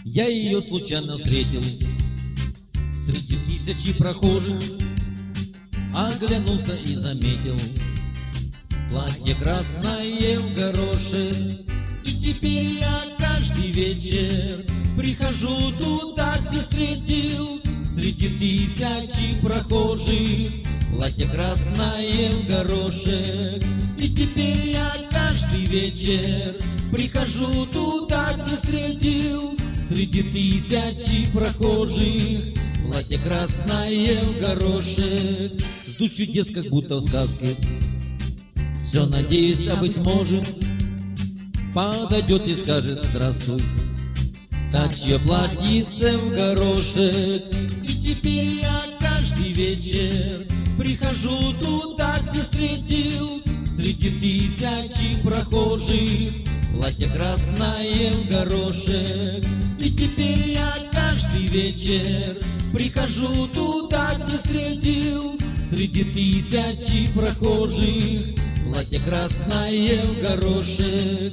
Я ее случайно встретил среди тысячи прохожих, оглянулся и заметил платье красное в горошек. И теперь я каждый вечер прихожу туда, где встретил среди тысячи прохожих платье красное в горошек. И теперь я каждый вечер прихожу туда, где встретил среди тысячи прохожих платье красное в горошек. Жду чудес, как будто в сказке. Все надеюсь, а быть может подойдет и скажет: здравствуй, та, чье платьице в горошек. И теперь я каждый вечер прихожу туда, где встретил среди тысячи прохожих платье красное в горошек. И теперь я каждый вечер прихожу туда, где встретил среди тысячи прохожих платье красное в горошек.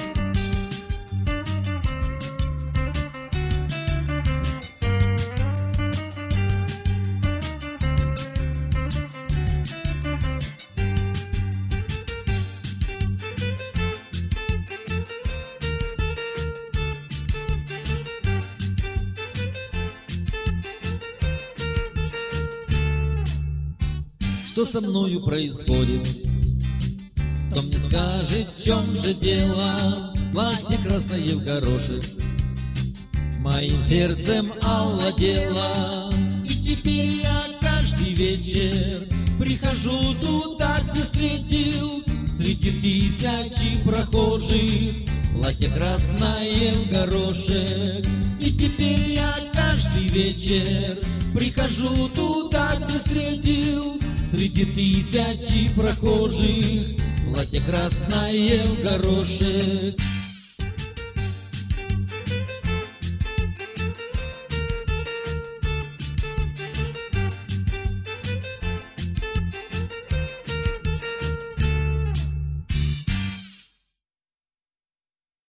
Что со мною происходит? Кто мне скажет, в чем же дело? Платье красное в горошек моим сердцем овладело. И теперь я каждый вечер прихожу туда, где встретил среди тысячи прохожих платье красное в горошек. И теперь я каждый вечер прихожу туда, где встретил среди тысячи прохожих платье красное в горошек.